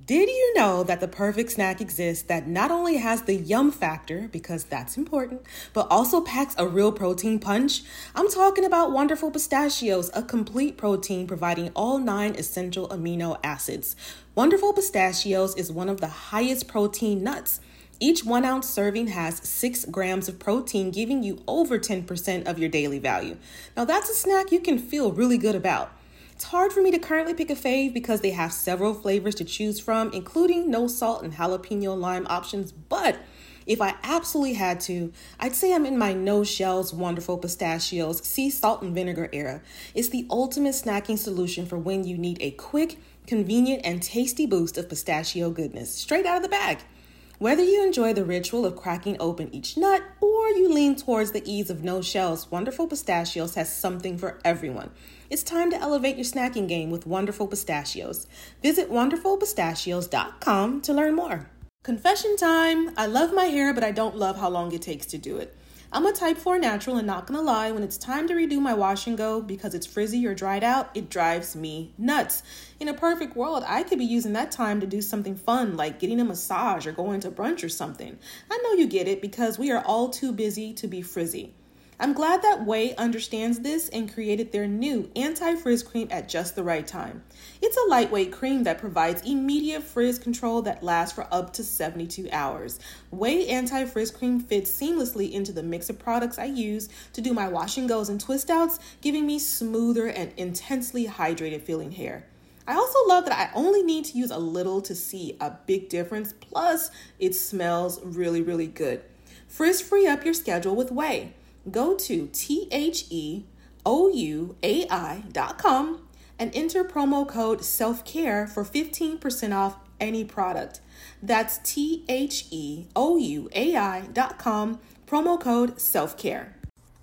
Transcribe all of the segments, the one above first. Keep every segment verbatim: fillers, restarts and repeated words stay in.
Did you know that the perfect snack exists that not only has the yum factor, because that's important, but also packs a real protein punch? I'm talking about Wonderful Pistachios, a complete protein providing all nine essential amino acids. Wonderful Pistachios is one of the highest protein nuts. Each one ounce serving has six grams of protein, giving you over ten percent of your daily value. Now that's a snack you can feel really good about. It's hard for me to currently pick a fave because they have several flavors to choose from, including no salt and jalapeno lime options. But if I absolutely had to, I'd say I'm in my no shells Wonderful Pistachios sea salt and vinegar era. It's the ultimate snacking solution for when you need a quick, convenient, and tasty boost of pistachio goodness straight out of the bag. Whether you enjoy the ritual of cracking open each nut or you lean towards the ease of no shells, Wonderful Pistachios has something for everyone. It's time to elevate your snacking game with Wonderful Pistachios. Visit wonderful pistachios dot com to learn more. Confession time. I love my hair, but I don't love how long it takes to do it. I'm a type four natural and not gonna lie, when it's time to redo my wash and go because it's frizzy or dried out, it drives me nuts. In a perfect world, I could be using that time to do something fun like getting a massage or going to brunch or something. I know you get it because we are all too busy to be frizzy. I'm glad that Ouai understands this and created their new anti-frizz cream at just the right time. It's a lightweight cream that provides immediate frizz control that lasts for up to seventy-two hours. Ouai anti-frizz cream fits seamlessly into the mix of products I use to do my wash and goes and twist outs, giving me smoother and intensely hydrated feeling hair. I also love that I only need to use a little to see a big difference, plus it smells really, really good. Frizz free up your schedule with Ouai. Go to T H E O U A I dot com and enter promo code SELFCARE for fifteen percent off any product. That's T H E O U A I dot com, promo code SELFCARE.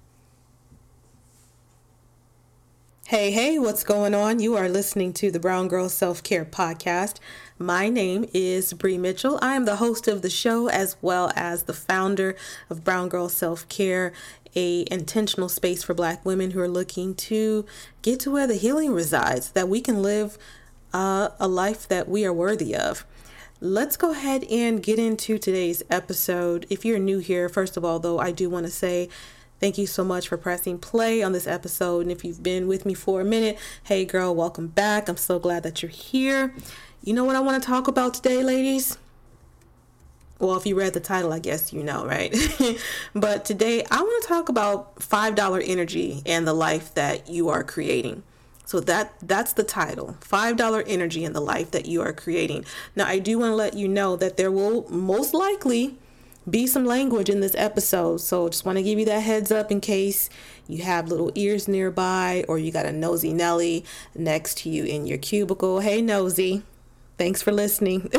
Hey, hey, what's going on? You are listening to the Brown Girl Self-Care Podcast. My name is Bree Mitchell. I am the host of the show as well as the founder of Brown Girl Self-Care, a intentional space for Black women who are looking to get to where the healing resides, that we can live uh, a life that we are worthy of. Let's go ahead and get into today's episode. If you're new here, first of all, though, I do want to say thank you so much for pressing play on this episode. And if you've been with me for a minute, hey girl, welcome back. I'm so glad that you're here. You know what I want to talk about today, ladies? Well, if you read the title, I guess you know, right? But today I want to talk about five dollar energy and the life that you are creating. So that that's the title, five dollar energy and the life that you are creating. Now, I do want to let you know that there will most likely be some language in this episode. So just want to give you that heads up in case you have little ears nearby or you got a nosy Nelly next to you in your cubicle. Hey, nosy. Thanks for listening.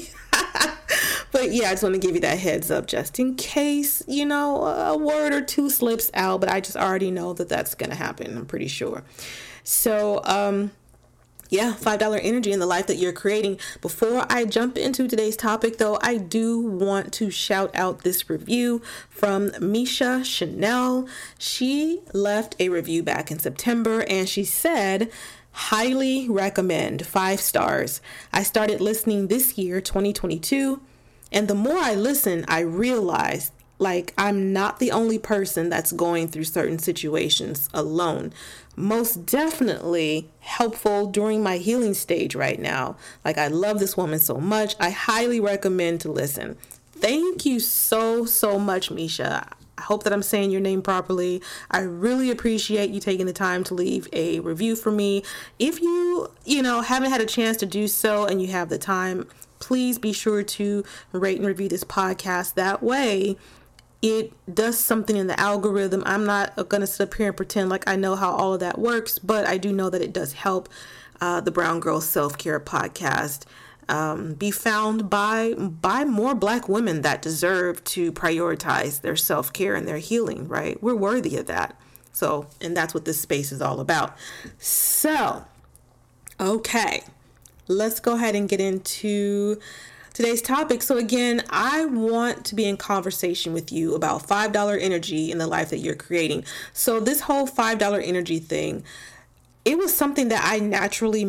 But yeah, I just want to give you that heads up just in case, you know, a word or two slips out. But I just already know that that's going to happen. I'm pretty sure. So, um, yeah, five dollar energy in the life that you're creating. Before I jump into today's topic, though, I do want to shout out this review from Misha Chanel. She left a review back in September and she said, highly recommend, five stars. I started listening this year, twenty twenty-two. And the more I listen, I realize like I'm not the only person that's going through certain situations alone. Most definitely helpful during my healing stage right now. Like I love this woman so much. I highly recommend to listen. Thank you so, so much, Misha. I hope that I'm saying your name properly. I really appreciate you taking the time to leave a review for me. If you, you know, haven't had a chance to do so and you have the time, please be sure to rate and review this podcast. That way, it does something in the algorithm. I'm not going to sit up here and pretend like I know how all of that works, but I do know that it does help uh, the Brown Girl Self-Care Podcast um, be found by by more Black women that deserve to prioritize their self-care and their healing, right? We're worthy of that. So, and that's what this space is all about. So, okay, let's go ahead and get into today's topic. So again, I want to be in conversation with you about five dollar energy in the life that you're creating. So this whole five dollar energy thing, it was something that I naturally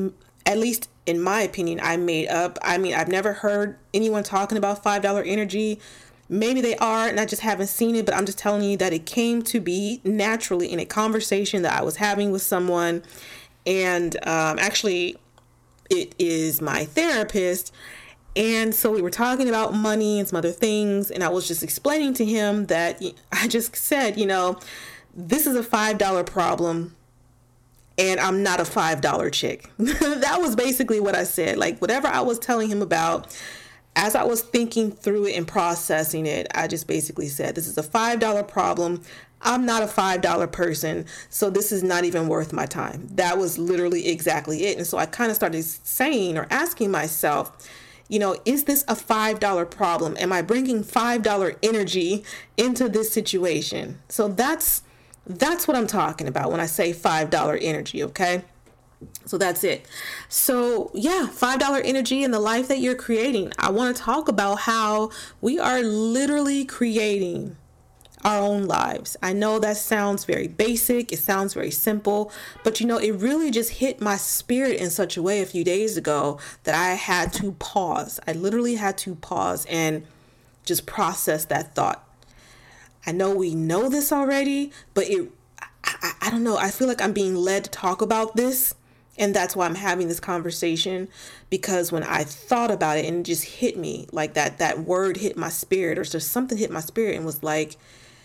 at least in my opinion, I made up. I mean, I've never heard anyone talking about five dollar energy. Maybe they are, and I just haven't seen it, but I'm just telling you that it came to be naturally in a conversation that I was having with someone. And um, actually, it is my therapist. And so we were talking about money and some other things, and I was just explaining to him that I just said, you know, this is a five dollar problem, and I'm not a five dollar chick. That was basically what I said. Like, whatever I was telling him about, as I was thinking through it and processing it, I just basically said, this is a five dollar problem. I'm not a five dollar person, so this is not even worth my time. That was literally exactly it. And so I kind of started saying or asking myself, you know, is this a five dollar problem? Am I bringing five dollar energy into this situation? So that's that's what I'm talking about when I say five dollar energy, okay? So that's it. So yeah, five dollar energy in the life that you're creating. I want to talk about how we are literally creating our own lives. I know that sounds very basic. It sounds very simple, but you know, it really just hit my spirit in such a way a few days ago that I had to pause. I literally had to pause and just process that thought. I know we know this already, but it, I, I don't know. I feel like I'm being led to talk about this. And that's why I'm having this conversation, because when I thought about it and it just hit me like that, that word hit my spirit, or just something hit my spirit and was like,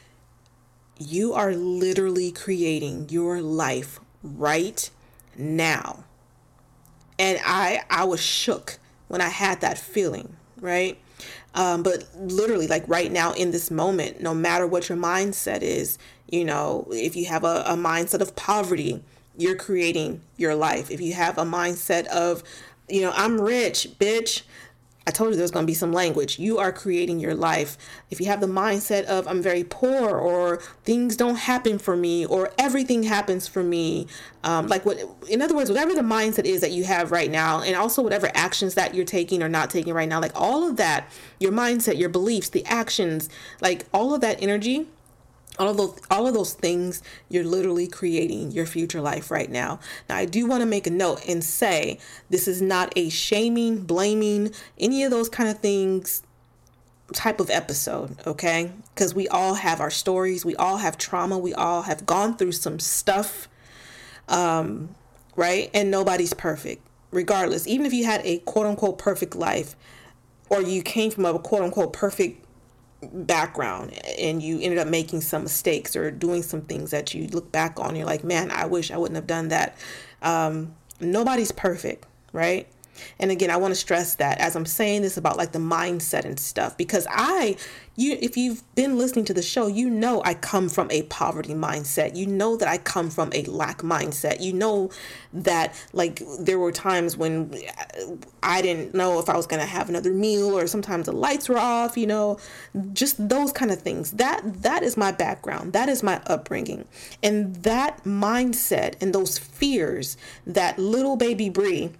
you are literally creating your life right now. And I, I was shook when I had that feeling, right? Um, but literally, like right now in this moment, no matter what your mindset is, you know, if you have a, a mindset of poverty, you're creating your life. If you have a mindset of, you know, I'm rich, bitch, I told you there's going to be some language. You are creating your life. If you have the mindset of I'm very poor, or things don't happen for me, or everything happens for me, um, like what, in other words, whatever the mindset is that you have right now, and also whatever actions that you're taking or not taking right now, like all of that, your mindset, your beliefs, the actions, like all of that energy, all of those, all of those things, you're literally creating your future life right now. Now, I do want to make a note and say this is not a shaming, blaming, any of those kind of things type of episode, okay? Because we all have our stories. We all have trauma. We all have gone through some stuff, um, right? And nobody's perfect, regardless. Even if you had a quote-unquote perfect life, or you came from a quote-unquote perfect background and you ended up making some mistakes or doing some things that you look back on, you're like, man, I wish I wouldn't have done that. Um, nobody's perfect, right? And again, I want to stress that as I'm saying this about like the mindset and stuff, because I, you, if you've been listening to the show, you know, I come from a poverty mindset. You know that I come from a lack mindset. You know that like there were times when I didn't know if I was going to have another meal, or sometimes the lights were off, you know, just those kind of things. That, that is my background. That is my upbringing. And that mindset and those fears that little baby Bree,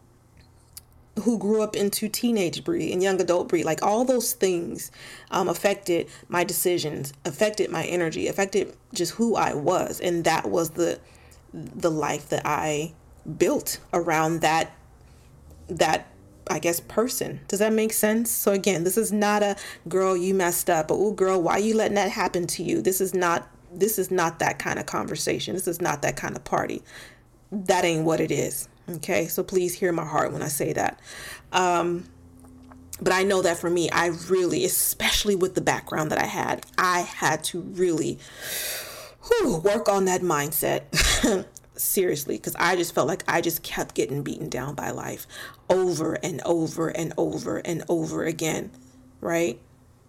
who grew up into teenage Bree and young adult Bree, like all those things um, affected my decisions, affected my energy, affected just who I was. And that was the the life that I built around that, that I guess, person. Does that make sense? So again, this is not a girl, you messed up, or oh girl, why are you letting that happen to you? This is not, this is not that kind of conversation. This is not that kind of party. That ain't what it is. Okay, so please hear my heart when I say that. Um, but I know that for me, I really, especially with the background that I had, I had to really whew, work on that mindset. Seriously, because I just felt like I just kept getting beaten down by life over and over and over and over again, right?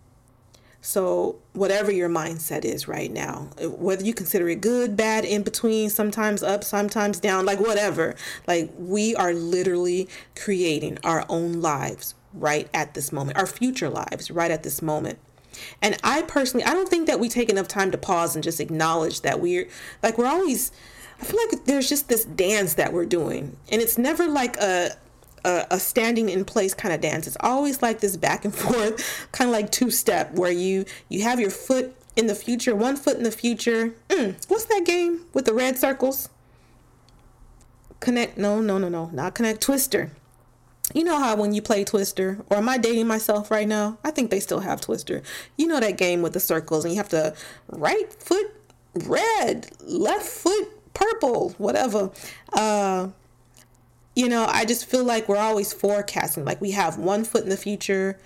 So whatever your mindset is right now, whether you consider it good, bad, in between, sometimes up, sometimes down, like whatever, like we are literally creating our own lives right at this moment, our future lives right at this moment. And I personally, I don't think that we take enough time to pause and just acknowledge that we're like, we're always, I feel like there's just this dance that we're doing, and it's never like a A, a standing in place kind of dance. It's always like this back and forth, kind of like two step, where you you have your foot in the future, one foot in the future. Mm, what's that game with the red circles? Connect, no, no, no, no, not Connect, Twister. You know how when you play Twister, or am I dating myself right now? I think they still have Twister. You know that game with the circles and you have to right foot red, left foot purple, whatever. Uh, you know, I just feel like we're always forecasting. Like we have one foot in the future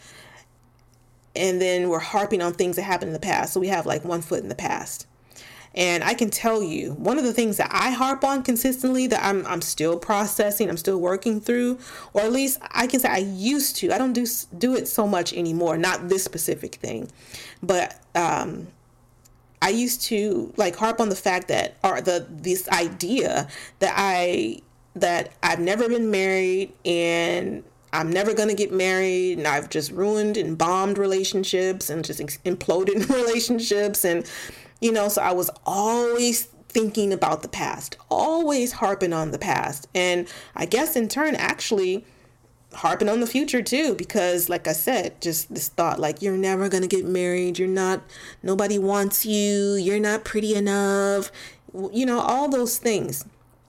and then we're harping on things that happened in the past. So we have like one foot in the past. And I can tell you, one of the things that I harp on consistently that I'm I'm still processing, I'm still working through, or at least I can say I used to. I don't do do it so much anymore, not this specific thing. But um, I used to like harp on the fact that, or the this idea that I that I've never been married and I'm never going to get married, and I've just ruined and bombed relationships and just ex- imploded relationships. And you know, so I was always thinking about the past, always harping on the past. And I guess in turn, actually harping on the future too, because like I said, just this thought like, you're never going to get married. You're not, nobody wants you. You're not pretty enough. You know, all those things.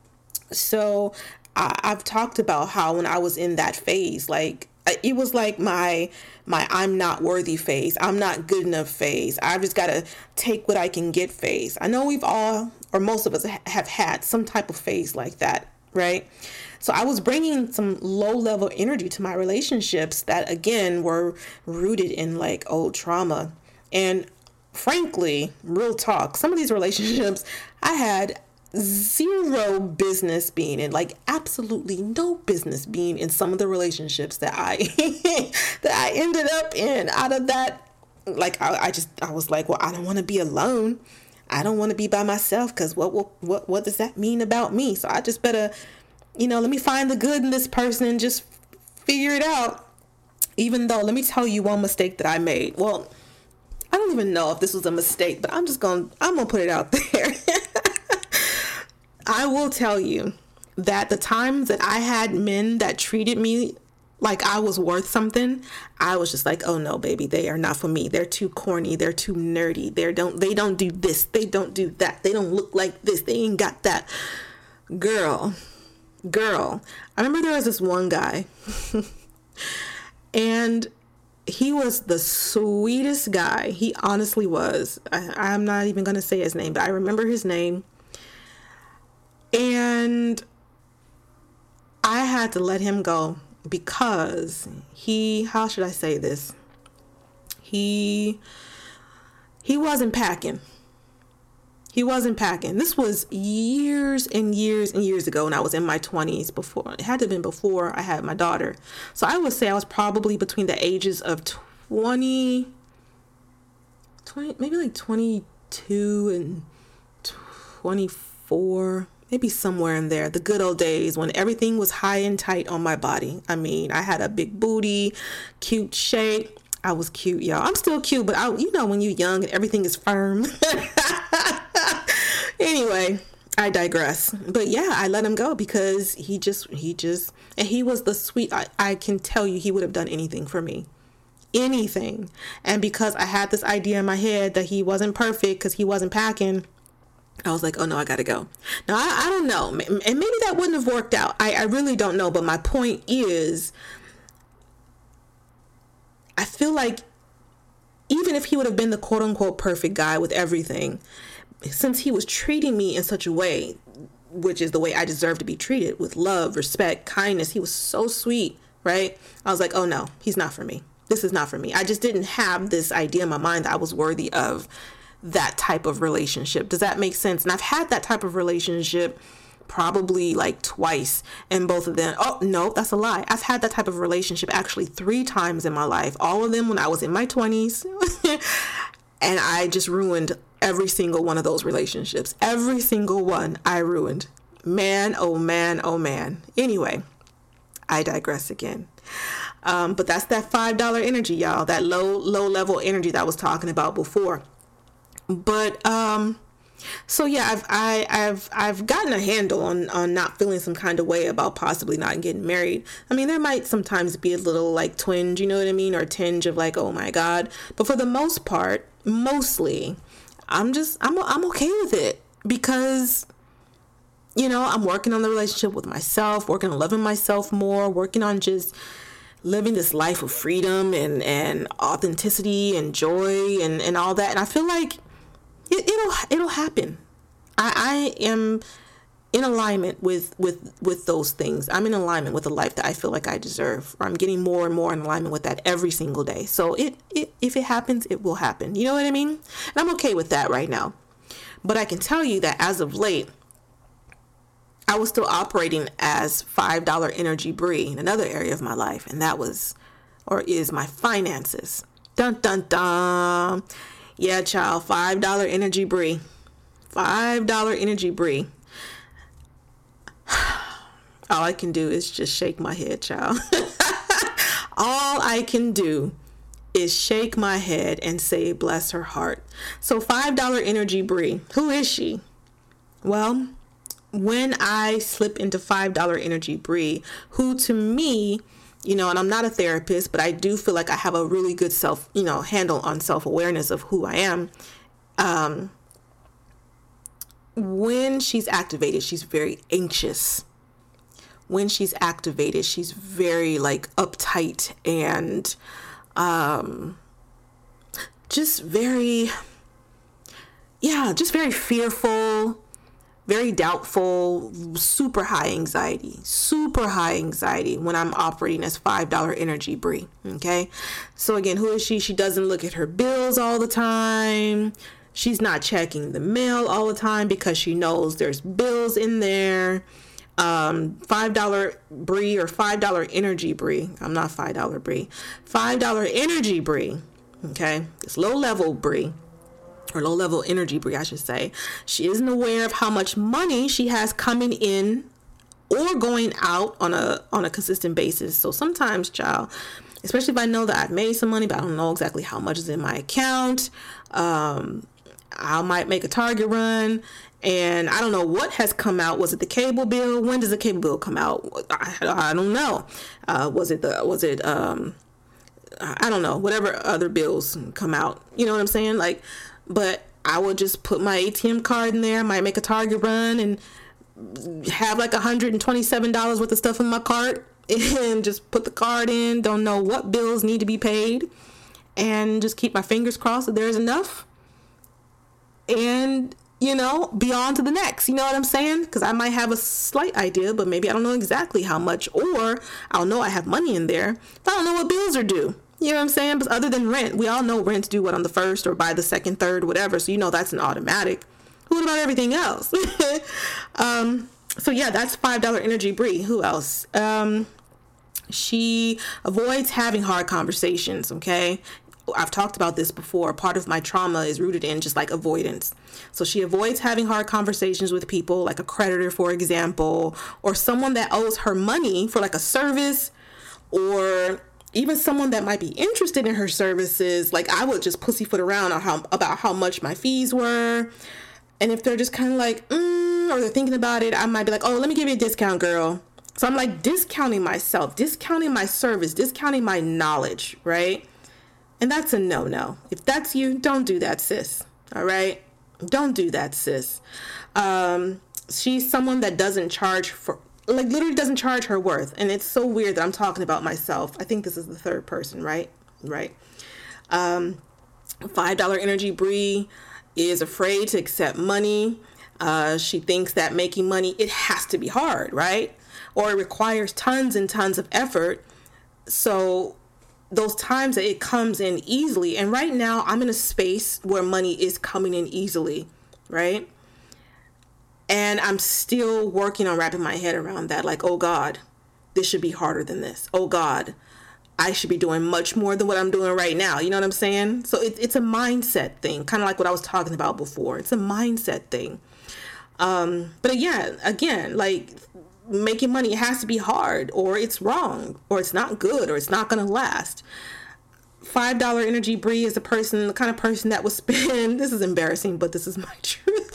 So I, I've talked about how when I was in that phase, like it was like my my I'm not worthy phase. I'm not good enough phase. I've just got to take what I can get phase. I know we've all, or most of us have had some type of phase like that, right? So I was bringing some low level energy to my relationships that, again, were rooted in like old trauma. And frankly, real talk, some of these relationships I had zero business being in, like absolutely no business being in some of the relationships that I that I ended up in. Out of that, like I, I just I was like, well, I don't want to be alone. I don't want to be by myself because what, what what what does that mean about me? So I just better, you know, let me find the good in this person and just figure it out. Even though, let me tell you one mistake that I made. Well, I don't even know if this was a mistake, but I'm just gonna I'm gonna put it out there. I will tell you that the times that I had men that treated me like I was worth something, I was just like, oh no, baby, they are not for me. They're too corny. They're too nerdy. They don't, they don't do this. They don't do that. They don't look like this. They ain't got that. Girl, girl. I remember there was this one guy and he was the sweetest guy. He honestly was. I, I'm not even going to say his name, but I remember his name. And I had to let him go because he, how should I say this? He, he wasn't packing. He wasn't packing. This was years and years and years ago when I was in my twenties before. It had to have been before I had my daughter. So I would say I was probably between the ages of twenty, twenty maybe like twenty-two and twenty-four. Maybe somewhere in there, the good old days when everything was high and tight on my body. I mean, I had a big booty, cute shape. I was cute, y'all. I'm still cute, but I, you know, when you're young and everything is firm. Anyway, I digress. But yeah, I let him go because he just, he just, and he was the sweet, I, I can tell you he would have done anything for me. Anything. And because I had this idea in my head that he wasn't perfect because he wasn't packing, I was like, oh no, I gotta go. Now, I, I don't know. And maybe that wouldn't have worked out. I, I really don't know. But my point is, I feel like even if he would have been the quote unquote perfect guy with everything, since he was treating me in such a way, which is the way I deserve to be treated, with love, respect, kindness, he was so sweet, right? I was like, oh no, he's not for me. This is not for me. I just didn't have this idea in my mind that I was worthy of that type of relationship. Does that make sense? And I've had that type of relationship probably like twice, and both of them, oh no, that's a lie. I've had that type of relationship actually three times in my life, all of them when I was in my twenties. And I just ruined every single one of those relationships. Every single one I ruined. Man, oh man, oh man. Anyway, I digress again. Um, but that's that five dollar energy, y'all. That low, low level energy that I was talking about before. But um, so yeah, I've I, I've I've gotten a handle on on not feeling some kind of way about possibly not getting married. I mean, there might sometimes be a little like twinge, you know what I mean, or a tinge of like, oh my God. But for the most part, mostly, I'm just I'm I'm okay with it because you know, I'm working on the relationship with myself, working on loving myself more, working on just living this life of freedom and, and authenticity and joy and, and all that. And I feel like it, it'll it'll happen. I, I am in alignment with, with, with those things. I'm in alignment with the life that I feel like I deserve. Or I'm getting more and more in alignment with that every single day. So it, it if it happens, it will happen. You know what I mean? And I'm okay with that right now. But I can tell you that as of late, I was still operating as five dollar Energy Bree in another area of my life, and that was, or is, my finances. Dun, dun, dun. Yeah, child, five dollar Energy Bree. five dollar Energy Bree. All I can do is just shake my head, child. All I can do is shake my head and say, bless her heart. So five dollar Energy Bree, who is she? Well, when I slip into five dollar Energy Bree, who to me, you know, and I'm not a therapist, but I do feel like I have a really good self, you know, handle on self-awareness of who I am. Um, when she's activated, she's very anxious. When she's activated, she's very like uptight and um, just very, yeah, just very fearful. Very doubtful, super high anxiety, super high anxiety when I'm operating as five dollar Energy Bree. Okay. So again, who is she? She doesn't look at her bills all the time. She's not checking the mail all the time because she knows there's bills in there. Um, five dollar Bree or five dollar Energy Bree. I'm not five dollar Bree. five dollar Energy Bree. Okay. It's low level Bree. Or low-level Energy Bree, I should say. She isn't aware of how much money she has coming in or going out on a on a consistent basis. So sometimes, child, especially if I know that I've made some money, but I don't know exactly how much is in my account, um, I might make a Target run, and I don't know what has come out. Was it the cable bill? When does the cable bill come out? I, I don't know. Uh, was it the was it um, I don't know. Whatever other bills come out. You know what I'm saying? Like. But I would just put my A T M card in there, I might make a Target run and have like one hundred twenty-seven dollars worth of stuff in my cart and just put the card in, don't know what bills need to be paid, and just keep my fingers crossed that there's enough. And, you know, be on to the next. You know what I'm saying? Because I might have a slight idea, but maybe I don't know exactly how much, or I'll know I have money in there, but I don't know what bills are due. You know what I'm saying? But other than rent, we all know rent's due what on the first or by the second, third, whatever. So you know that's an automatic. What about everything else? um, so yeah, that's five dollar Energy Bree. Who else? Um, she avoids having hard conversations. Okay, I've talked about this before. Part of my trauma is rooted in just like avoidance. So she avoids having hard conversations with people, like a creditor, for example, or someone that owes her money for like a service, or even someone that might be interested in her services. Like I would just pussyfoot around on how about how much my fees were. And if they're just kind of like, mm, or they're thinking about it, I might be like, oh, let me give you a discount, girl. So I'm like discounting myself, discounting my service, discounting my knowledge, right? And that's a no-no. If that's you, don't do that, sis. All right? Don't do that, sis. Um, she's someone that doesn't charge for, like literally doesn't charge her worth. And it's so weird that I'm talking about myself. I think this is the third person, right? Right. Um, five dollar Energy Bree is afraid to accept money. Uh, she thinks that making money, it has to be hard, right? Or it requires tons and tons of effort. So those times that it comes in easily, and right now I'm in a space where money is coming in easily, right? And I'm still working on wrapping my head around that. Like, oh God, this should be harder than this. Oh God, I should be doing much more than what I'm doing right now. You know what I'm saying? So it, it's a mindset thing, kind of like what I was talking about before. It's a mindset thing. Um, but again, again, like making money, it has to be hard, or it's wrong, or it's not good, or it's not going to last. five dollar Energy Bree is the person, the kind of person that will spend, this is embarrassing, but this is my truth.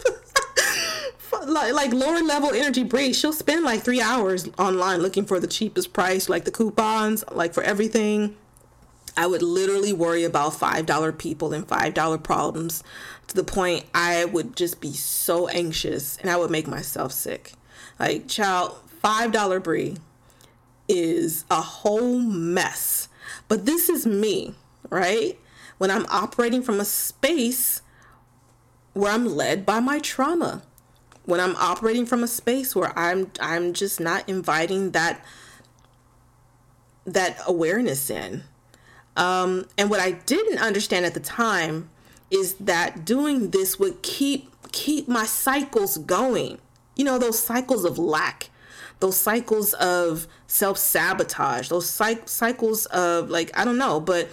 Like, like lower level Energy Bree, she'll spend like three hours online looking for the cheapest price, like the coupons, like for everything. I would literally worry about five dollar people and five dollar problems to the point I would just be so anxious and I would make myself sick. Like, child, five dollar Brie is a whole mess. But this is me, right? When I'm operating from a space where I'm led by my trauma. When I'm operating from a space where I'm I'm just not inviting that that awareness in. Um, and what I didn't understand at the time is that doing this would keep keep my cycles going. You know, those cycles of lack, those cycles of self-sabotage, those cy- cycles of like, I don't know, but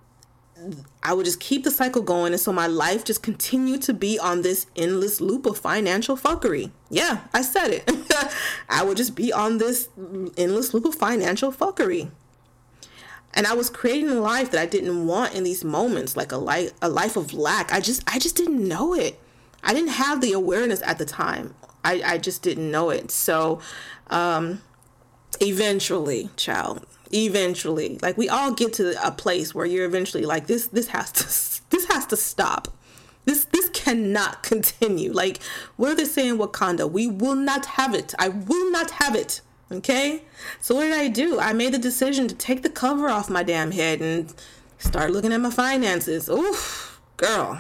I would just keep the cycle going. And so my life just continued to be on this endless loop of financial fuckery. Yeah, I said it. I would just be on this endless loop of financial fuckery. And I was creating a life that I didn't want in these moments, like a life, a life of lack. I just, I just didn't know it. I didn't have the awareness at the time. I, I just didn't know it. So, um, eventually, child, eventually, like we all get to a place where you're eventually like, this, this has to, this has to stop. This, this cannot continue. Like, what are they saying? Wakanda? We will not have it. I will not have it. Okay. So what did I do? I made the decision to take the cover off my damn head and start looking at my finances. Oof, girl.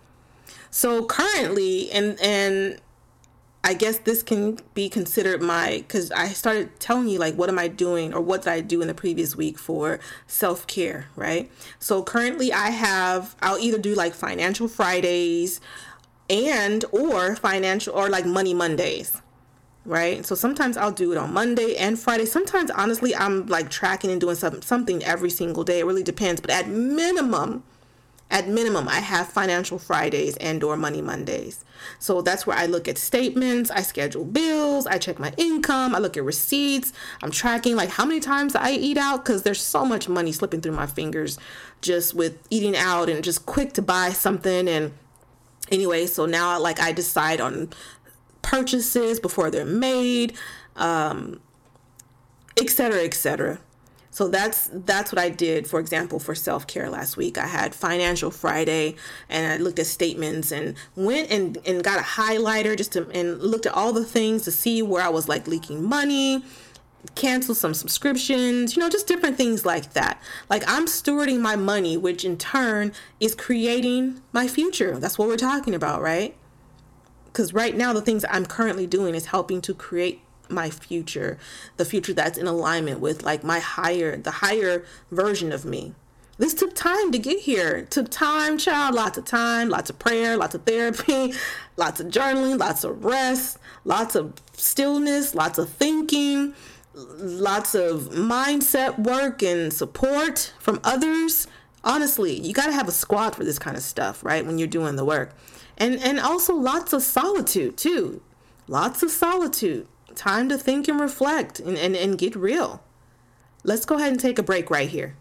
So currently, and, and I guess this can be considered my, because I started telling you, like, what am I doing or what did I do in the previous week for self-care, right? So currently I have, I'll either do like financial Fridays and or financial or like money Mondays, right? So sometimes I'll do it on Monday and Friday. Sometimes, honestly, I'm like tracking and doing some, something every single day. It really depends. But at minimum, At minimum, I have financial Fridays and or money Mondays. So that's where I look at statements, I schedule bills, I check my income, I look at receipts. I'm tracking like how many times I eat out because there's so much money slipping through my fingers just with eating out and just quick to buy something. And anyway, so now like I decide on purchases before they're made, um, et cetera, et cetera. So that's that's what I did, for example, for self-care last week. I had Financial Friday and I looked at statements and went and, and got a highlighter just to and looked at all the things to see where I was like leaking money, cancel some subscriptions, you know, just different things like that. Like I'm stewarding my money, which in turn is creating my future. That's what we're talking about, right? Because right now the things I'm currently doing is helping to create my future, the future that's in alignment with like my higher, the higher version of me. This took time to get here. It took time, child, lots of time, lots of prayer, lots of therapy, lots of journaling, lots of rest, lots of stillness, lots of thinking, lots of mindset work and support from others. Honestly, you got to have a squad for this kind of stuff, right? When you're doing the work. And, and also lots of solitude too. Lots of solitude. Time to think and reflect and, and, and get real. Let's go ahead and take a break right here.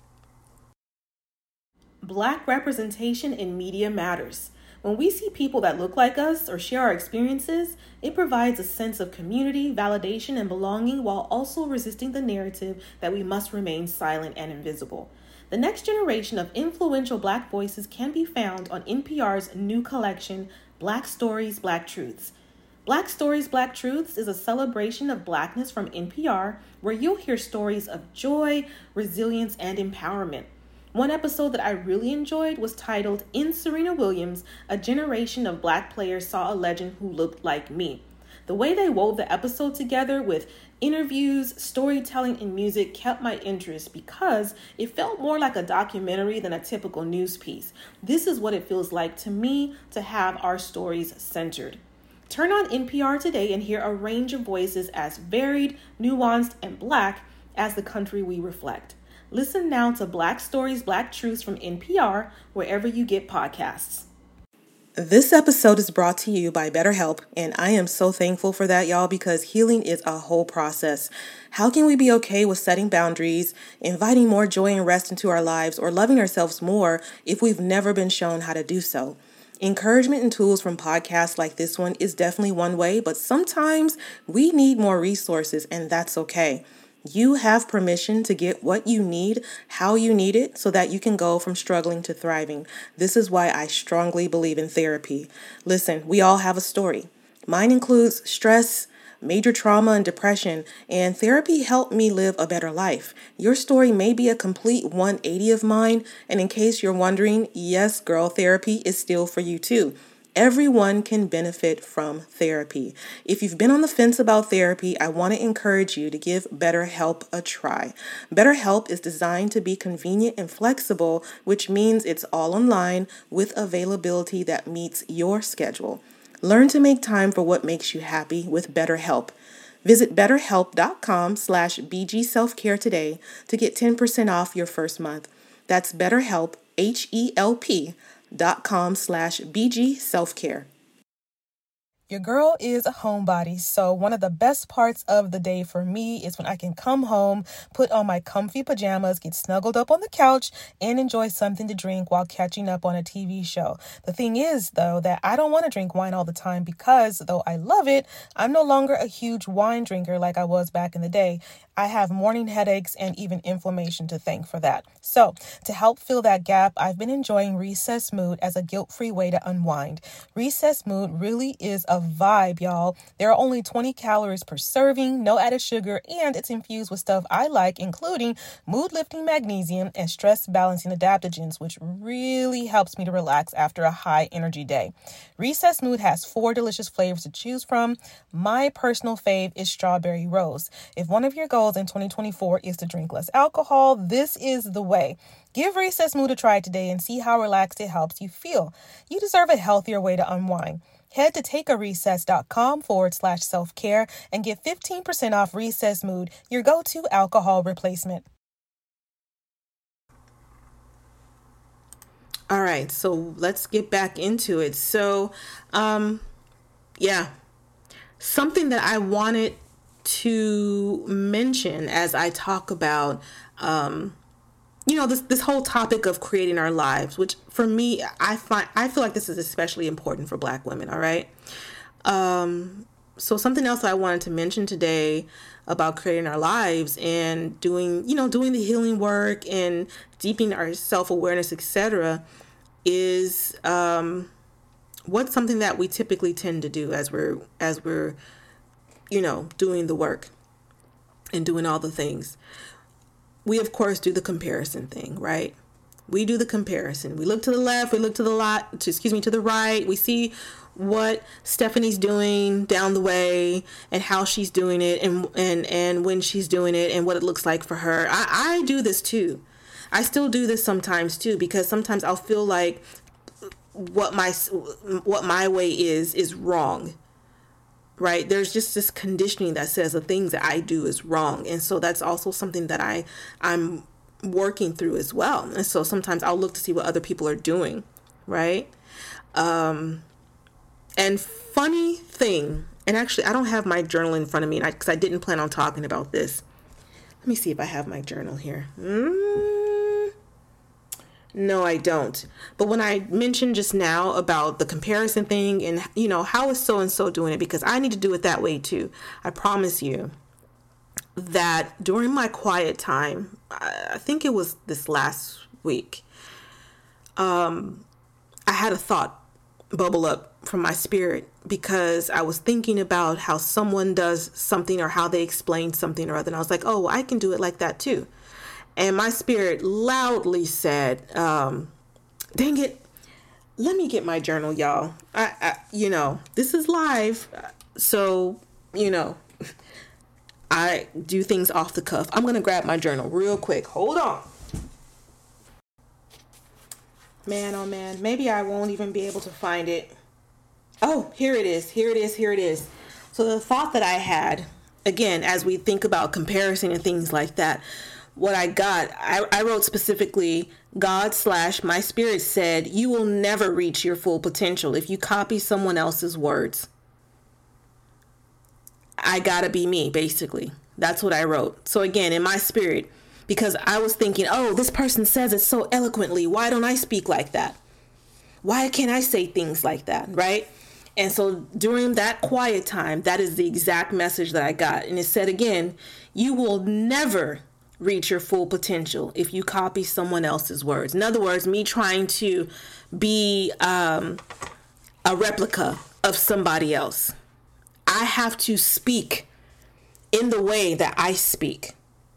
Black representation in media matters. When we see people that look like us or share our experiences, it provides a sense of community, validation, and belonging while also resisting the narrative that we must remain silent and invisible. The next generation of influential Black voices can be found on N P R's new collection, Black Stories, Black Truths. Black Stories, Black Truths is a celebration of Blackness from N P R, where you'll hear stories of joy, resilience, and empowerment. One episode that I really enjoyed was titled, In Serena Williams, a generation of Black players saw a legend who looked like me. The way they wove the episode together with interviews, storytelling, and music kept my interest because it felt more like a documentary than a typical news piece. This is what it feels like to me to have our stories centered. Turn on N P R today and hear a range of voices as varied, nuanced, and Black as the country we reflect. Listen now to Black Stories, Black Truths from N P R, wherever you get podcasts. This episode is brought to you by BetterHelp, and I am so thankful for that, y'all, because healing is a whole process. How can we be okay with setting boundaries, inviting more joy and rest into our lives, or loving ourselves more if we've never been shown how to do so? Encouragement and tools from podcasts like this one is definitely one way, but sometimes we need more resources, and that's okay. You have permission to get what you need, how you need it, so that you can go from struggling to thriving. This is why I strongly believe in therapy. Listen, we all have a story. Mine includes stress, major trauma and depression, and therapy helped me live a better life. Your story may be a complete one eighty of mine, and in case you're wondering, yes, girl, therapy is still for you too. Everyone can benefit from therapy. If you've been on the fence about therapy, I want to encourage you to give BetterHelp a try. BetterHelp is designed to be convenient and flexible, which means it's all online with availability that meets your schedule. Learn to make time for what makes you happy with BetterHelp. Visit betterhelp.com slash bgselfcare today to get ten percent off your first month. That's BetterHelp, H E L P, dot com slash BG self-care. Your girl is a homebody, so one of the best parts of the day for me is when I can come home, put on my comfy pajamas, get snuggled up on the couch, and enjoy something to drink while catching up on a T V show. The thing is, though, that I don't want to drink wine all the time because, though I love it, I'm no longer a huge wine drinker like I was back in the day. I have morning headaches and even inflammation to thank for that. So, to help fill that gap, I've been enjoying Recess Mood as a guilt-free way to unwind. Recess Mood really is a vibe, y'all. There are only twenty calories per serving, no added sugar, and it's infused with stuff I like, including mood-lifting magnesium and stress-balancing adaptogens, which really helps me to relax after a high-energy day. Recess Mood has four delicious flavors to choose from. My personal fave is Strawberry Rose. If one of your goals in twenty twenty-four is to drink less alcohol, this is the way. Give Recess Mood a try today and see how relaxed it helps you feel. You deserve a healthier way to unwind. Head to takearecess.com forward slash self-care and get fifteen percent off Recess Mood, your go-to alcohol replacement. All right, so let's get back into it. So, um, yeah, something that I wanted to mention as I talk about, um, you know, this this whole topic of creating our lives, which for me, I find I feel like this is especially important for Black women. All right. Um, so something else I wanted to mention today about creating our lives and doing, you know, doing the healing work and deepening our self-awareness, et cetera, is um, what's something that we typically tend to do as we're as we're you know, doing the work and doing all the things. We, of course, do the comparison thing, right? We do the comparison. We look to the left, we look to the lot, to, excuse me, to the right. We see what Stephanie's doing down the way and how she's doing it and and, and when she's doing it and what it looks like for her. I, I do this too. I still do this sometimes too, because sometimes I'll feel like what my what my way is is wrong. Right? There's just this conditioning that says the things that I do is wrong. And so that's also something that I, I'm working through as well. And so sometimes I'll look to see what other people are doing. Right? Um, and funny thing, and actually I don't have my journal in front of me because I, I didn't plan on talking about this. Let me see if I have my journal here. Mm. No, I don't. But when I mentioned just now about the comparison thing and, you know, how is so-and-so doing it? Because I need to do it that way too. I promise you that during my quiet time, I think it was this last week, um, I had a thought bubble up from my spirit because I was thinking about how someone does something or how they explain something or other. And I was like, oh, I can do it like that too. And my spirit loudly said, um, dang it, let me get my journal, y'all. I, I, you know, this is live. So, you know, I do things off the cuff. I'm going to grab my journal real quick. Hold on. Man, oh man, maybe I won't even be able to find it. Oh, here it is. Here it is. Here it is. So the thought that I had, again, as we think about comparison and things like that, what I got, I, I wrote specifically, God slash my spirit said, you will never reach your full potential if you copy someone else's words. I gotta be me, basically. That's what I wrote. So again, in my spirit, because I was thinking, oh, this person says it so eloquently. Why don't I speak like that? Why can't I say things like that, right? And so during that quiet time, that is the exact message that I got. And it said again, you will never reach your full potential if you copy someone else's words. In other words, me trying to be um, a replica of somebody else. I have to speak in the way that I speak.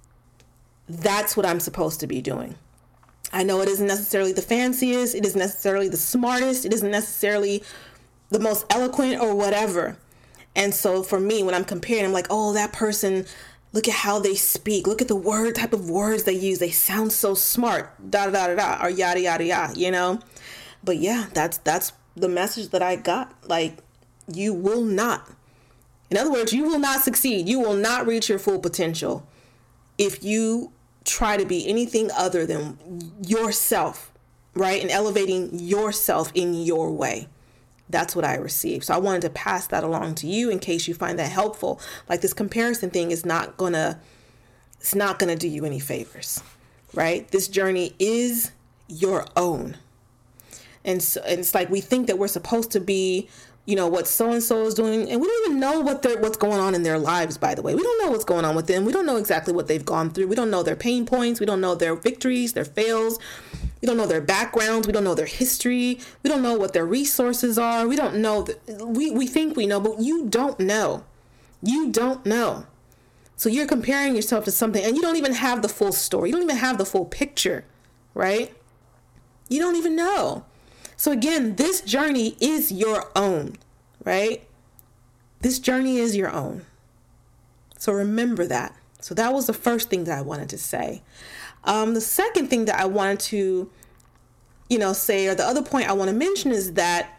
That's what I'm supposed to be doing. I know it isn't necessarily the fanciest, it isn't necessarily the smartest, it isn't necessarily the most eloquent or whatever. And so for me, when I'm comparing, I'm like, oh, that person, look at how they speak. Look at the word type of words they use. They sound so smart, da da da da, or yada yada yada, you know? But yeah, that's that's the message that I got. Like, you will not. In other words, you will not succeed. You will not reach your full potential if you try to be anything other than yourself, right? And elevating yourself in your way. That's what I received. So I wanted to pass that along to you in case you find that helpful. Like, this comparison thing is not gonna, it's not gonna do you any favors, right? This journey is your own. And so and it's like we think that we're supposed to be, you know, what so-and-so is doing. And we don't even know what they're, what's going on in their lives, by the way. We don't know what's going on with them. We don't know exactly what they've gone through. We don't know their pain points. We don't know their victories, their fails. We don't know their backgrounds. We don't know their history. We don't know what their resources are. We don't know. That, we, we think we know, but you don't know. You don't know. So you're comparing yourself to something and you don't even have the full story. You don't even have the full picture, right? You don't even know. So again, this journey is your own, right? This journey is your own. So remember that. So that was the first thing that I wanted to say. Um, the second thing that I wanted to, you know, say, or the other point I want to mention is that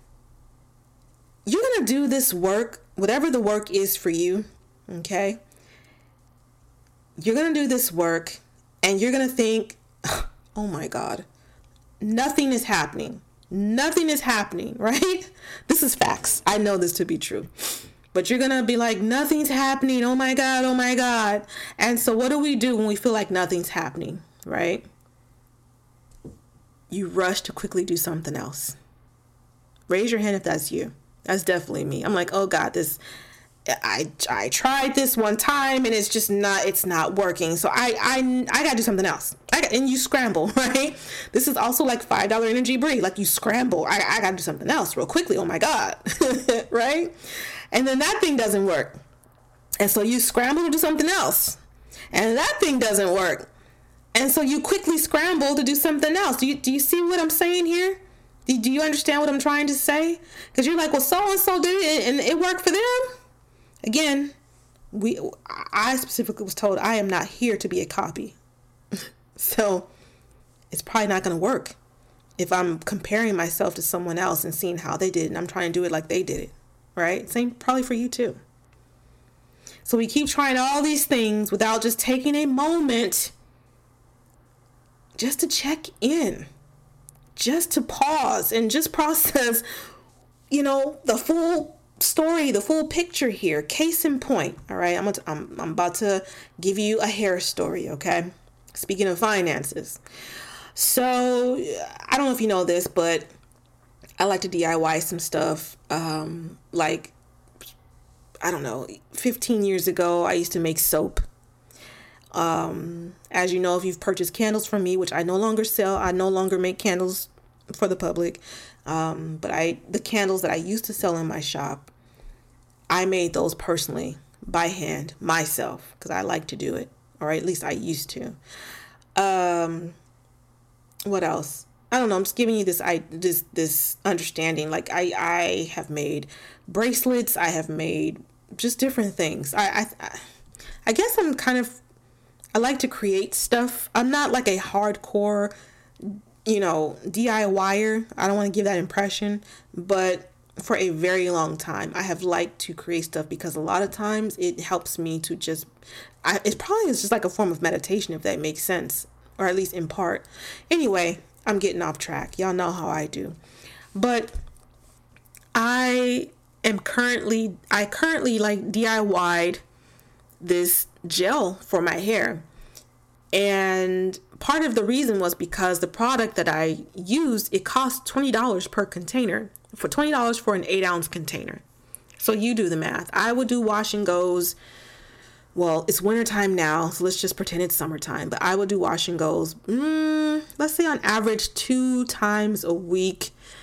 you're going to do this work, whatever the work is for you, okay? You're going to do this work and you're going to think, oh my God, nothing is happening. Nothing is happening, right? This is facts. I know this to be true. But you're going to be like, nothing's happening. Oh my God. Oh my God. And so what do we do when we feel like nothing's happening, right? You rush to quickly do something else. Raise your hand if that's you. That's definitely me. I'm like, oh God, this, I, I tried this one time and it's just not, it's not working. So I, I, I got to do something else. I got, and you scramble, right? This is also like five dollar energy Bree. Like, you scramble. I, I got to do something else real quickly. Oh my God. Right? And then that thing doesn't work. And so you scramble to do something else. And that thing doesn't work. And so you quickly scramble to do something else. Do you, do you see what I'm saying here? Do, do you understand what I'm trying to say? Because you're like, well, so-and-so did it and it worked for them. Again, we I specifically was told I am not here to be a copy. So it's probably not going to work if I'm comparing myself to someone else and seeing how they did it and I'm trying to do it like they did it, right? Same probably for you too. So we keep trying all these things without just taking a moment just to check in, just to pause and just process, you know, the full story, the full picture here. Case in point. All right. I'm, gonna, I'm, I'm about to give you a hair story. Okay. Speaking of finances. So I don't know if you know this, but I like to D I Y some stuff. Um, like, I don't know, fifteen years ago, I used to make soap. Um, as you know, if you've purchased candles from me, which I no longer sell, I no longer make candles for the public. Um, but I, the candles that I used to sell in my shop, I made those personally by hand myself because I like to do it, or at least I used to. Um, what else? I don't know. I'm just giving you this, I, this, this understanding. Like I, I have made bracelets. I have made just different things. I, I, I guess I'm kind of, I like to create stuff. I'm not like a hardcore, you know, DIYer. I don't want to give that impression, but for a very long time, I have liked to create stuff because a lot of times it helps me to just, I, it probably is just like a form of meditation, if that makes sense, or at least in part. Anyway, I'm getting off track. Y'all know how I do. But I am currently, I currently like D I Y'd this gel for my hair. And part of the reason was because the product that I used, it cost twenty dollars per container, for twenty dollars for an eight ounce container. So you do the math. I would do wash and goes. Well, it's wintertime now, so let's just pretend it's summertime. But I would do wash and goes, mm, let's say on average two times a week.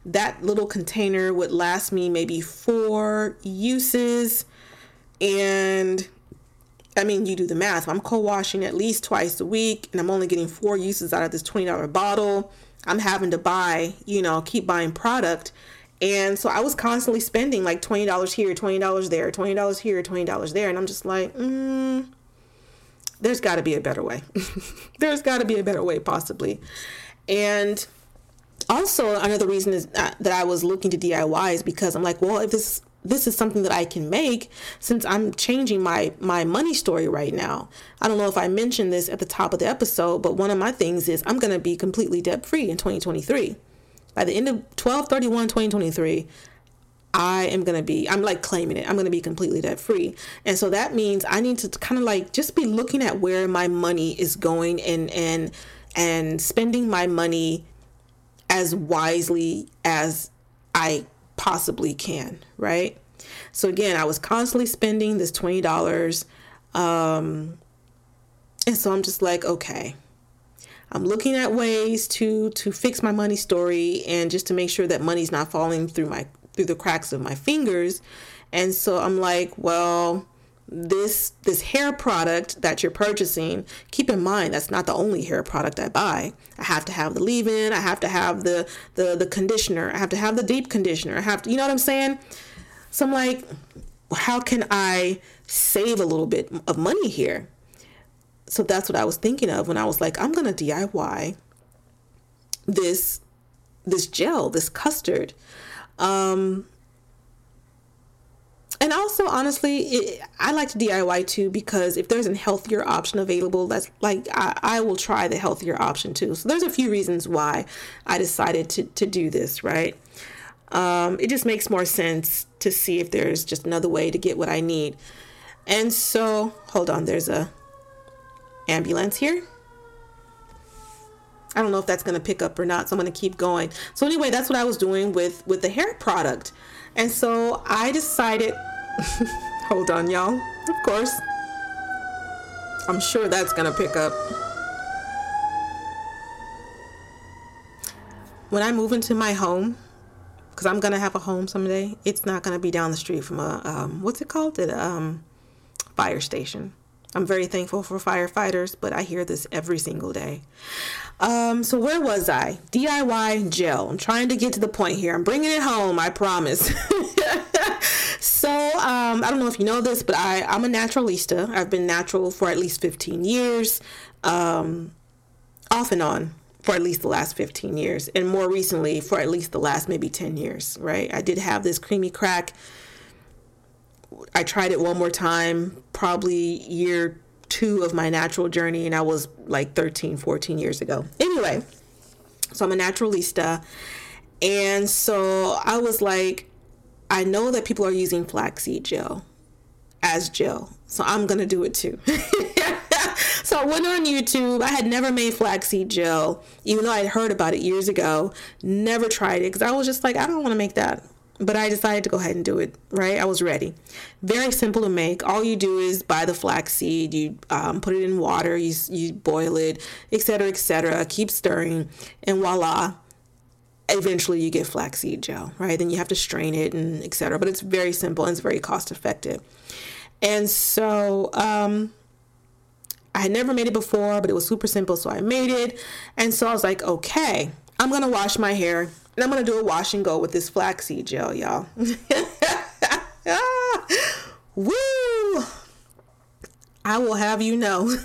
that little container would last me maybe four uses. And I mean, you do the math. I'm co-washing at least twice a week and I'm only getting four uses out of this twenty dollars bottle. I'm having to buy, you know, keep buying product. And so I was constantly spending like twenty dollars here, twenty dollars there, twenty dollars here, twenty dollars there. And I'm just like, mm, there's got to be a better way. There's got to be a better way, possibly. And also another reason is that, that I was looking to D I Y is because I'm like, well, if this this is something that I can make, since I'm changing my my money story right now. I don't know if I mentioned this at the top of the episode, but one of my things is I'm going to be completely debt free in twenty twenty-three. By the end of twelve thirty-one twenty twenty-three, I am going to be, I'm like claiming it. I'm going to be completely debt free. And so that means I need to kind of like just be looking at where my money is going and, and, and spending my money as wisely as I possibly can. Right. So again, I was constantly spending this twenty dollars. Um, and so I'm just like, okay, I'm looking at ways to to fix my money story and just to make sure that money's not falling through my through the cracks of my fingers. And so I'm like, well, this this hair product that you're purchasing, keep in mind that's not the only hair product I buy. I have to have the leave-in, I have to have the the the conditioner, I have to have the deep conditioner, I have to, you know what I'm saying? So I'm like, how can I save a little bit of money here? So that's what I was thinking of when I was like, I'm going to D I Y this, this gel, this custard. Um, and also, honestly, it, I like to D I Y too, because if there's a healthier option available, that's like, I, I will try the healthier option too. So there's a few reasons why I decided to, to do this, right? Um, it just makes more sense to see if there's just another way to get what I need. And so, hold on, there's a ambulance here. I don't know if that's going to pick up or not, so I'm going to keep going. So anyway, that's what I was doing with with the hair product. And so I decided hold on, y'all. Of course, I'm sure that's going to pick up. When I move into my home, because I'm going to have a home someday, it's not going to be down the street from a um what's it called, a um fire station. I'm very thankful for firefighters, but I hear this every single day. Um, so where was I? D I Y gel. I'm trying to get to the point here. I'm bringing it home, I promise. So um, I don't know if you know this, but I, I'm a naturalista. I've been natural for at least fifteen years, um, off and on for at least the last fifteen years, and more recently for at least the last maybe ten years, right? I did have this creamy crack. I tried it one more time, probably year two of my natural journey, and I was like thirteen, fourteen years ago. Anyway, so I'm a naturalista, and so I was like, I know that people are using flaxseed gel as gel, so I'm going to do it too. So I went on YouTube. I had never made flaxseed gel, even though I had heard about it years ago. Never tried it because I was just like, I don't want to make that. But I decided to go ahead and do it, right? I was ready. Very simple to make. All you do is buy the flaxseed, you um, put it in water, you you boil it, et cetera, et cetera. Keep stirring, and voila. Eventually you get flaxseed gel, right? Then you have to strain it and et cetera. But it's very simple and it's very cost effective. And so um, I had never made it before, but it was super simple, so I made it. And so I was like, okay, I'm going to wash my hair. And I'm going to do a wash and go with this flaxseed gel, y'all. Woo! I will have you know.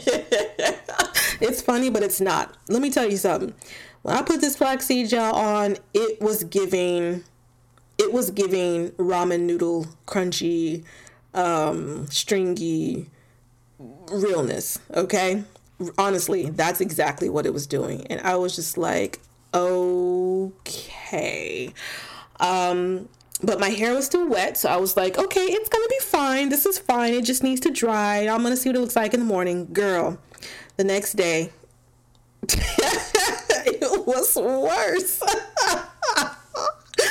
It's funny, but it's not. Let me tell you something. When I put this flaxseed gel on, it was giving, it was giving ramen noodle, crunchy, um, stringy realness, okay? Honestly, that's exactly what it was doing. And I was just like, okay. Um, but my hair was still wet, so I was like, okay, it's gonna be fine. This is fine. It just needs to dry. I'm gonna see what it looks like in the morning. Girl, the next day, it was worse.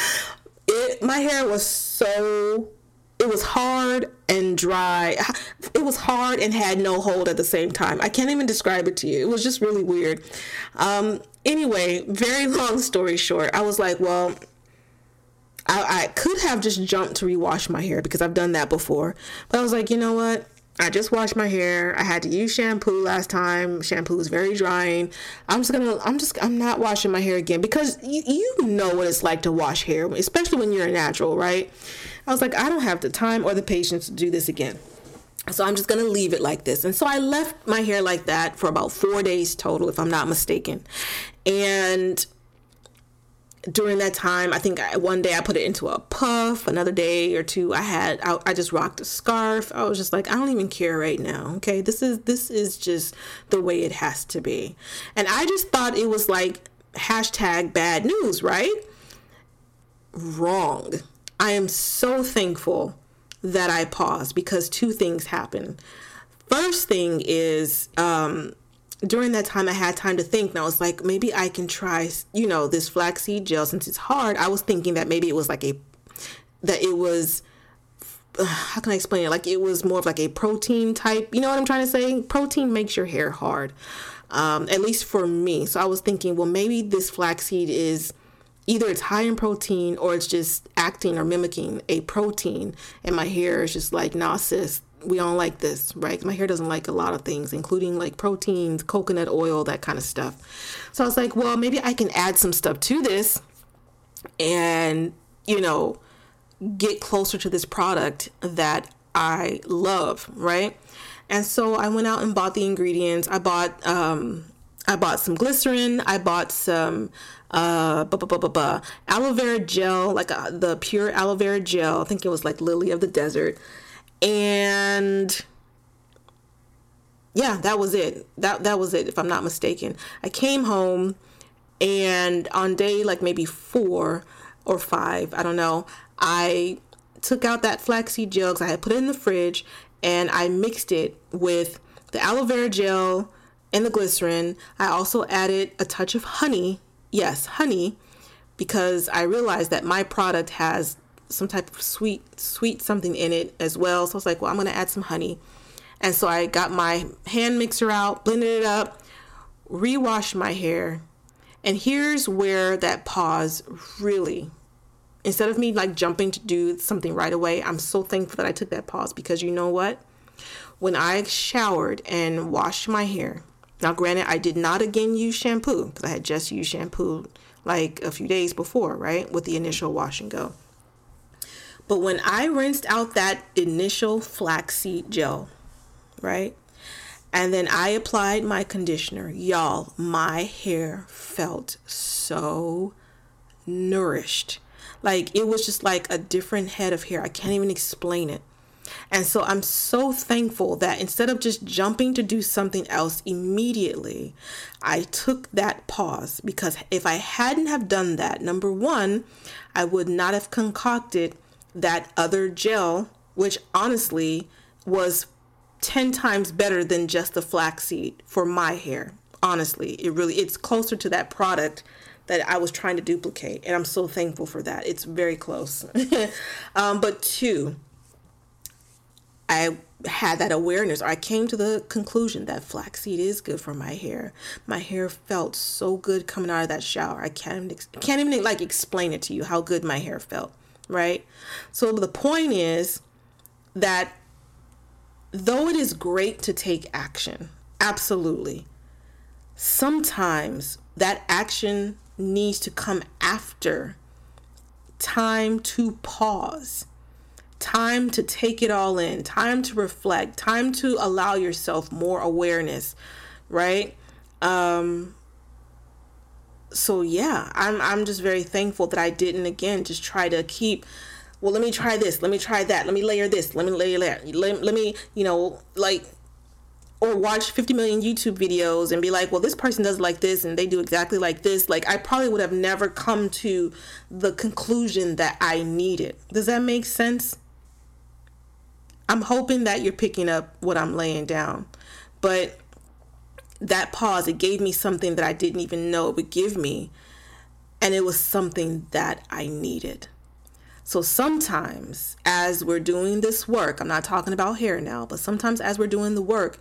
it, my hair was so, it was hard and dry. it was hard and had no hold at the same time. I can't even describe it to you. It was just really weird. Um, anyway, very long story short, I was like, well, I, I could have just jumped to rewash my hair because I've done that before. But I was like, you know what? I just washed my hair. I had to use shampoo last time. Shampoo is very drying. I'm just gonna, I'm just, I'm not washing my hair again because you, you know what it's like to wash hair, especially when you're a natural, right? I was like, I don't have the time or the patience to do this again. So I'm just going to leave it like this. And so I left my hair like that for about four days total, if I'm not mistaken. And during that time, I think I, one day I put it into a puff. Another day or two, I had I, I just rocked a scarf. I was just like, I don't even care right now. Okay, this is this is just the way it has to be. And I just thought it was like hashtag bad news, right? Wrong. I am so thankful that I paused because two things happened. First thing is, um, during that time I had time to think, and I was like, maybe I can try, you know, this flaxseed gel since it's hard. I was thinking that maybe it was like a, that it was, uh, how can I explain it? Like it was more of like a protein type, you know what I'm trying to say? Protein makes your hair hard, um, at least for me. So I was thinking, well, maybe this flaxseed is, either it's high in protein or it's just acting or mimicking a protein. And my hair is just like, nah, sis, we don't like this, right? My hair doesn't like a lot of things, including like proteins, coconut oil, that kind of stuff. So I was like, well, maybe I can add some stuff to this and, you know, get closer to this product that I love, right? And so I went out and bought the ingredients. I bought, um, I bought some glycerin. I bought some uh, bu- bu- bu- bu- bu- aloe vera gel, like uh, the pure aloe vera gel. I think it was like Lily of the Desert. And yeah, that was it. That that was it, if I'm not mistaken. I came home and on day like maybe four or five, I don't know, I took out that flaxseed gel because I had put it in the fridge and I mixed it with the aloe vera gel and the glycerin. I also added a touch of honey. Yes, honey, because I realized that my product has some type of sweet, sweet something in it as well. So I was like, well, I'm going to add some honey. And so I got my hand mixer out, blended it up, re-washed my hair. And here's where that pause really, instead of me like jumping to do something right away, I'm so thankful that I took that pause because you know what? When I showered and washed my hair, now granted, I did not again use shampoo because I had just used shampoo like a few days before, right? With the initial wash and go. But when I rinsed out that initial flaxseed gel, right? And then I applied my conditioner, y'all, my hair felt so nourished. Like it was just like a different head of hair. I can't even explain it. And so I'm so thankful that instead of just jumping to do something else immediately, I took that pause because if I hadn't have done that, number one, I would not have concocted that other gel, which honestly was ten times better than just the flaxseed for my hair. Honestly, it really, it's closer to that product that I was trying to duplicate. And I'm so thankful for that. It's very close. um, but two, I had that awareness, or I came to the conclusion that flaxseed is good for my hair. My hair felt so good coming out of that shower. I can't even, can't even like explain it to you how good my hair felt, right? So the point is that though it is great to take action, absolutely, sometimes that action needs to come after time to pause. Time to take it all in, time to reflect, time to allow yourself more awareness, right? Um, so yeah, I'm I'm just very thankful that I didn't again just try to keep, well, let me try this, let me try that, let me layer this, let me layer that, let, let me, you know, like, or watch fifty million YouTube videos and be like, well, this person does like this and they do exactly like this. Like, I probably would have never come to the conclusion that I needed. Does that make sense? I'm hoping that you're picking up what I'm laying down. But that pause, it gave me something that I didn't even know it would give me. And it was something that I needed. So sometimes as we're doing this work, I'm not talking about hair now, but sometimes as we're doing the work,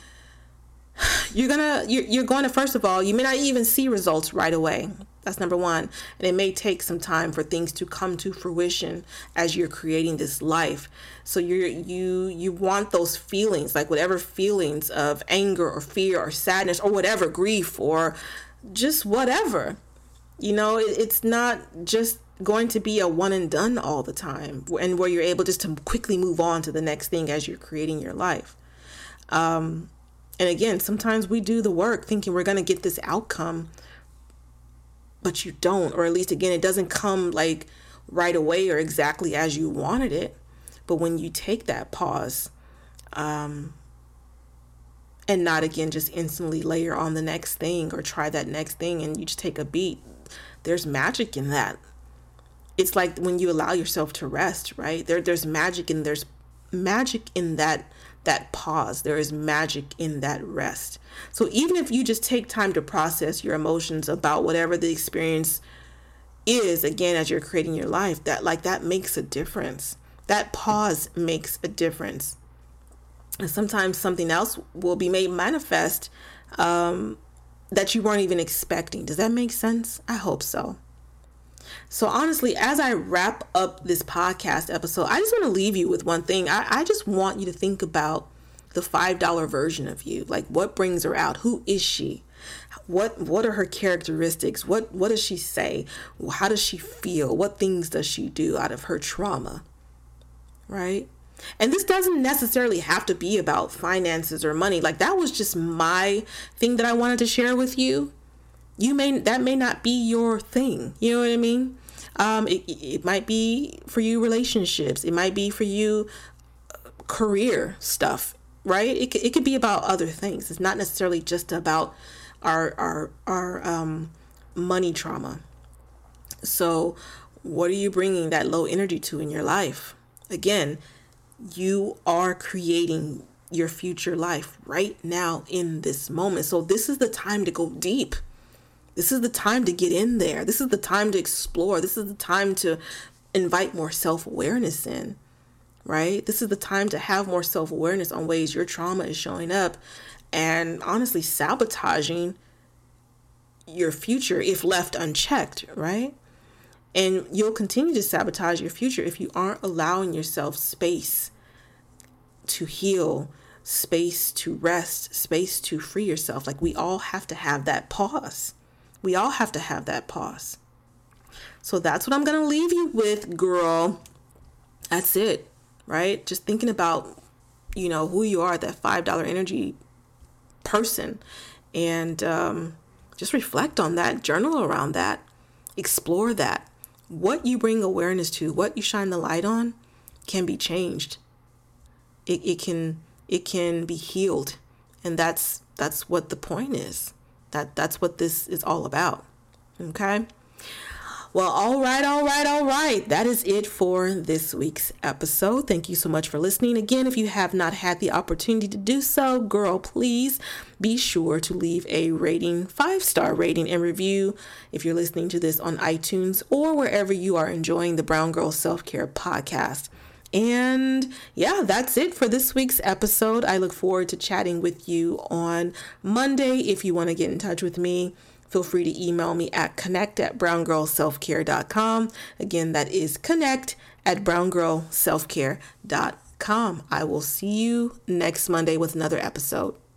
you're gonna you're, you're going to, first of all, you may not even see results right away. That's number one. And it may take some time for things to come to fruition as you're creating this life. So you're you you want those feelings, like whatever feelings of anger or fear or sadness or whatever, grief or just whatever. You know, it, it's not just going to be a one and done all the time, and where you're able just to quickly move on to the next thing as you're creating your life. Um, and again, sometimes we do the work thinking we're going to get this outcome, but you don't, or at least, again, it doesn't come like right away or exactly as you wanted it. But when you take that pause, um, and not, again, just instantly layer on the next thing or try that next thing, and you just take a beat, there's magic in that. It's like when you allow yourself to rest, right? There, there's magic and there's magic in that that pause. There is magic in that rest. So even if you just take time to process your emotions about whatever the experience is, again, as you're creating your life, that like that makes a difference. That pause makes a difference. And sometimes something else will be made manifest um, that you weren't even expecting. Does that make sense? I hope so. So honestly, as I wrap up this podcast episode, I just want to leave you with one thing. I, I just want you to think about the five dollar version of you. Like, what brings her out? Who is she? What what are her characteristics? What what does she say? How does she feel? What things does she do out of her trauma? Right? And this doesn't necessarily have to be about finances or money. Like, that was just my thing that I wanted to share with you. You may, that may not be your thing. You know what I mean? Um, it, it might be for you relationships. It might be for you career stuff, right? It could, it could be about other things. It's not necessarily just about our, our, our, um, money trauma. So what are you bringing that low energy to in your life? Again, you are creating your future life right now in this moment. So this is the time to go deep. This is the time to get in there. This is the time to explore. This is the time to invite more self-awareness in, right? This is the time to have more self-awareness on ways your trauma is showing up and honestly sabotaging your future if left unchecked, right? And you'll continue to sabotage your future if you aren't allowing yourself space to heal, space to rest, space to free yourself. Like, we all have to have that pause. We all have to have that pause. So that's what I'm going to leave you with, girl. That's it, right? Just thinking about, you know, who you are, that five dollar energy person. And um, just reflect on that, journal around that, explore that. What you bring awareness to, what you shine the light on can be changed. It, it can it can be healed. And that's that's what the point is. That that's what this is all about. Okay? Well, all right, all right, all right. That is it for this week's episode. Thank you so much for listening. Again, if you have not had the opportunity to do so, girl, please be sure to leave a rating, five-star rating and review if you're listening to this on iTunes or wherever you are enjoying the Brown Girl Self-Care podcast. And yeah, that's it for this week's episode. I look forward to chatting with you on Monday. If you want to get in touch with me, feel free to email me at connect at brown girl self care dot com. Again, that is connect at brown girl self care dot com. I will see you next Monday with another episode.